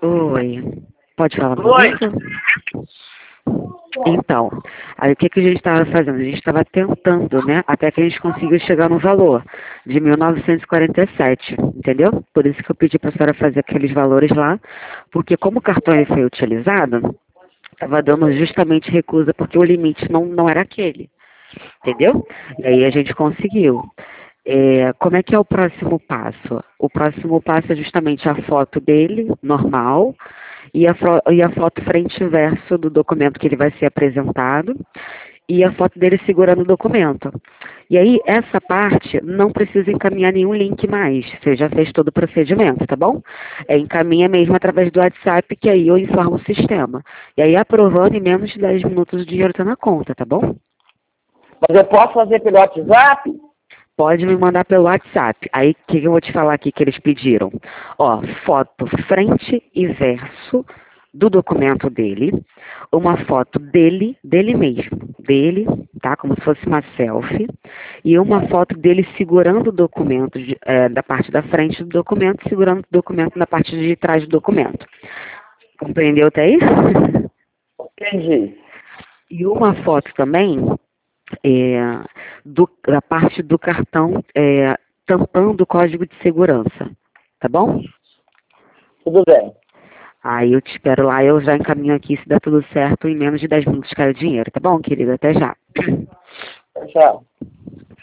Oi. Pode falar Oi. comigo? Então, aí o que que a gente estava fazendo? A gente estava tentando, né? Até que a gente conseguiu chegar no valor de 1947, entendeu? Por isso que eu pedi para a senhora fazer aqueles valores lá, porque como o cartão ele foi utilizado, estava dando justamente recusa porque o limite não era aquele, entendeu? E aí a gente conseguiu. Como é que é o próximo passo? O próximo passo é justamente a foto dele, normal, e a foto frente e verso do documento que ele vai ser apresentado, e a foto dele segurando o documento. E aí, essa parte não precisa encaminhar nenhum link mais. Você já fez todo o procedimento, tá bom? Encaminha mesmo através do WhatsApp, que aí eu informo o sistema. E aí, aprovando, em menos de 10 minutos o dinheiro está na conta, tá bom? Mas eu posso fazer pelo WhatsApp? Pode me mandar pelo WhatsApp. Aí, o que eu vou te falar aqui que eles pediram? Ó, foto frente e verso do documento dele, uma foto dele mesmo, dele, tá? Como se fosse uma selfie, e uma foto dele segurando o documento, da parte da frente do documento, segurando o documento na parte de trás do documento. Compreendeu até isso? Entendi. E uma foto também é, da parte do cartão tampando o código de segurança, tá bom? Tudo bem. Aí eu te espero lá, eu já encaminho aqui, se der tudo certo, em menos de 10 minutos cai o dinheiro, tá bom, querida? Até já. Tchau.